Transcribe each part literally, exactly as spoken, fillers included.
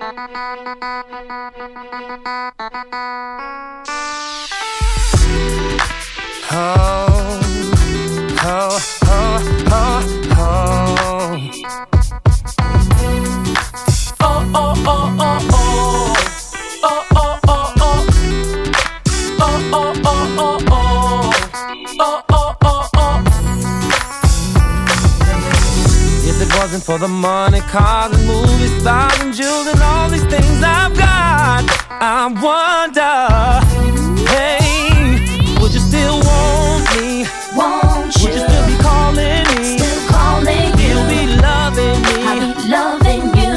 Oh, oh, oh, oh, oh. Oh, oh, oh, oh, oh. Oh, oh, oh, oh. Oh, oh, oh, oh, oh. Oh, oh, oh, oh. If it wasn't for the money, cars and movies, stars and jewels and all these things I've got, I wonder, hey, would you still want me? Won't you? Would you still be calling me? Still calling you. You'll be loving me. I'll be loving you.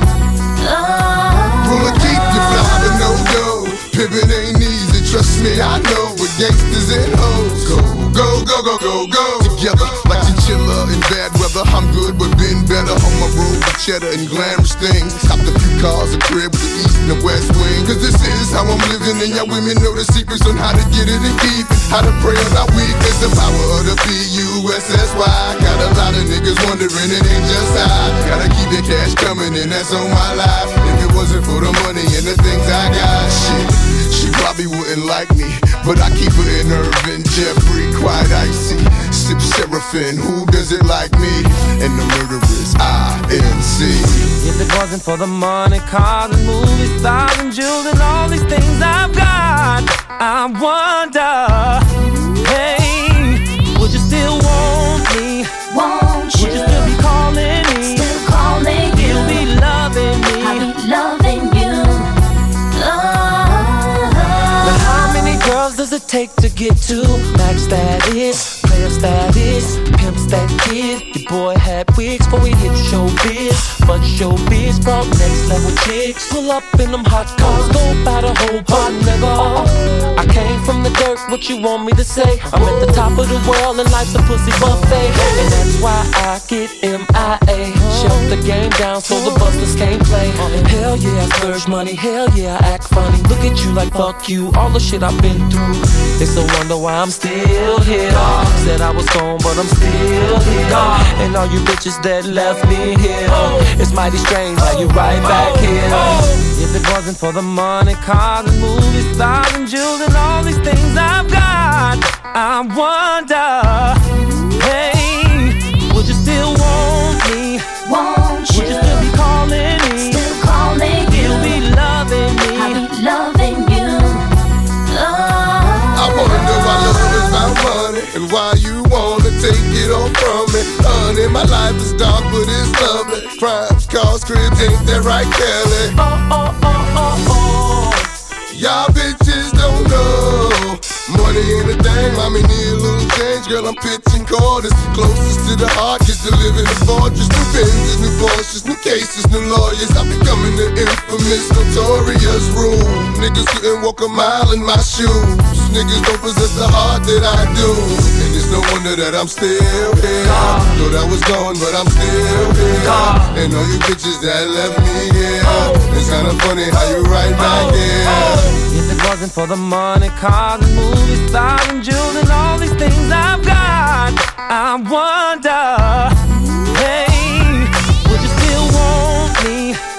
Oh. Pull a keep you fly to no go. Pimpin' ain't easy, trust me, I know. With gangsters and hoes, go, go, go, go, go, go. Together like chinchilla in bad weather. I'm good, but been better on my road with cheddar and glamorous things. Hopped a few cars, a crib with the east and the west wing. Cause this is how I'm living, and y'all women know the secrets on how to get it and keep it. How to pray about weakness, the power of the P U S S Y. Got a lot of niggas wondering, it ain't just I. Gotta keep the cash coming, and that's on my life. If it wasn't for the money and the things I got, shit, she probably wouldn't like me. But I keep her in Irvin, Jeffrey, quite icy. Sip Seraphim, who does it like me? And the murderers, I N C. If it wasn't for the money, cars and movies, stars and jewels and all these things I've got, I wonder, hey, would you still want me? Won't you? Would you still be calling me? Still calling you. You'll be loving me. I'll be loving you. Oh. Now how many girls does it take to get to max status, player status, pimp stat kid? Your boy had wigs before he hit showbiz, but showbiz brought next level chicks. Pull up in them hot cars, go by the whole pot, nigga. I came from the dirt, what you want me to say? I'm at the top of the world and life's a pussy buffet, and that's why I get M I A. Shut the game down so the busters can't play. Hell yeah, I splurge money, hell yeah, I act funny. Look at you like fuck you, all the shit I've been through. They still wonder why I'm still here. Said I was gone, but I'm still here. And all you bitches that left me here, it's mighty strange how you right back here. If it wasn't for the money, cars and movies, stars and jewels and all these things I've got, I wonder, hey, would you still want me? Won't you? Would you still be calling me? Still calling you. You'll be loving me. I'll be loving you. Oh. I wanna know why love is about money, and why you wanna take it all from me. Honey, my life is dark, but it's lovely. Crimes, cars, cribs, ain't that right, Kelly? Oh, oh, oh, oh, oh. Y'all bitches don't know. Money ain't a thing, mommy need a little change. Girl, I'm pitching quarters. Closest to the heart, just to live in a fortress. New Benzes, new Porsches, new cases, new lawyers. I'm becoming the infamous, notorious rule. Niggas couldn't walk a mile in my shoes. Niggas don't possess the heart that I do. And it's no wonder that I'm still here. Thought I was gone, but I'm still here. And all you bitches that left me here, it's kinda funny how you right back here. If it wasn't for the money, cars and movies, stars and jewels and all these things I've got, I wonder, hey, would you still want me?